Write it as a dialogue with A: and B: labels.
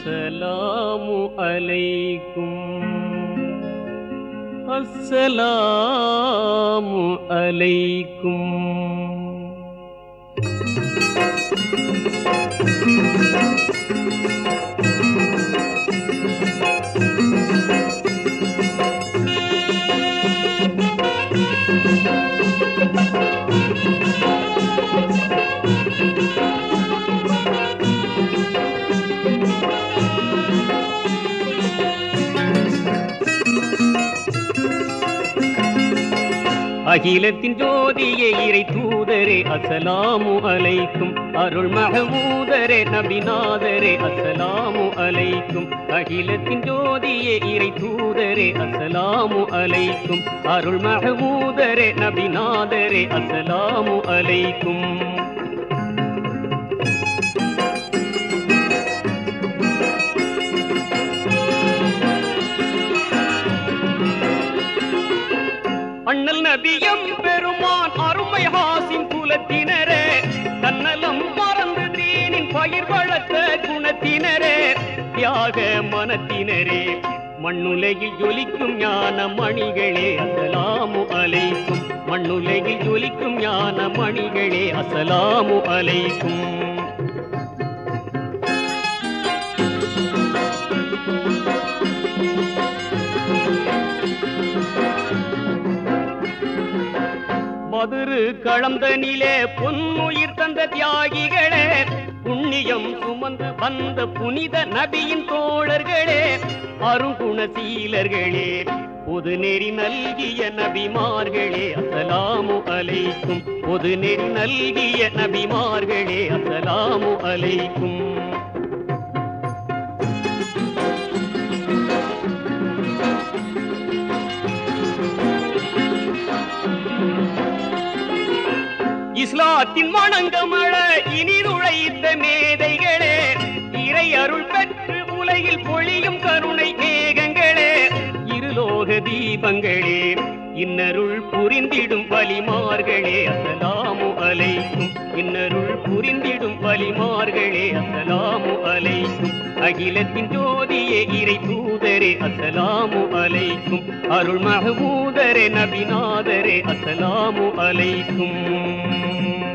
A: அஸ்ஸலாமு அலைக்கும் அஸ்ஸலாமு அலைக்கும். அகிலத்தின் ஜோதியே இறை தூதரே அஸ்ஸலாமு அலைக்கும். அருள் மஹமூதரே நபிநாதரே அஸ்ஸலாமு அலைக்கும். அகிலத்தின் ஜோதியே இறை தூதரே அஸ்ஸலாமு அலைக்கும். அருள் மஹமூதரே நபிநாதரே அஸ்ஸலாமு அலைக்கும். அண்ணல் நபியம் பெருமான் அருமை ஹாசிம் குலத்தினரே, தன்னலம் மறந்து தீனின் பயிர் வளர்த்த குணத்தினரே, தியாக மனத்தினரே, மண்ணுலகில் ஜொலிக்கும் ஞான மணிகளே அஸ்ஸலாமு அலைக்கும். மண்ணுலகில் ஜொலிக்கும் ஞான மணிகளே அஸ்ஸலாமு அலைக்கும். மதுரு களந்தனிலே பொன்னுயிர் தந்த தியாகிகளே, புண்ணியம் சுமந்து வந்த புனித நபியின் தோழர்களே, அருங்குணசீலர்களே, பொது நெறி நல்கிய நபிமார்களே அஸ்ஸலாமு அலைக்கும். பொது நெறி நல்கிய நபிமார்களே அஸ்ஸலாமு அலைக்கும். இஸ்லாத்தின் மணங்கமழ இனி நுழைத்த மேதைகளே, இறை அருள் பெற்று உலகில் பொழியும் கருணை மேகங்களே, இருலோக தீபங்களே, இன்னருள் புரிந்திடும் வலிமார்களே அஸ்ஸலாமு அலைக்கும். இன்னருள் புரிந்திடும் வலிமார்களே அஸ்ஸலாமு அலைக்கும். அகிலத்தின் ஜோதியே இறை தூதரே அஸ்ஸலாமு அலைக்கும். அருள் மஹமூதரே நபிநாதரே அஸ்ஸலாமு அலைக்கும்.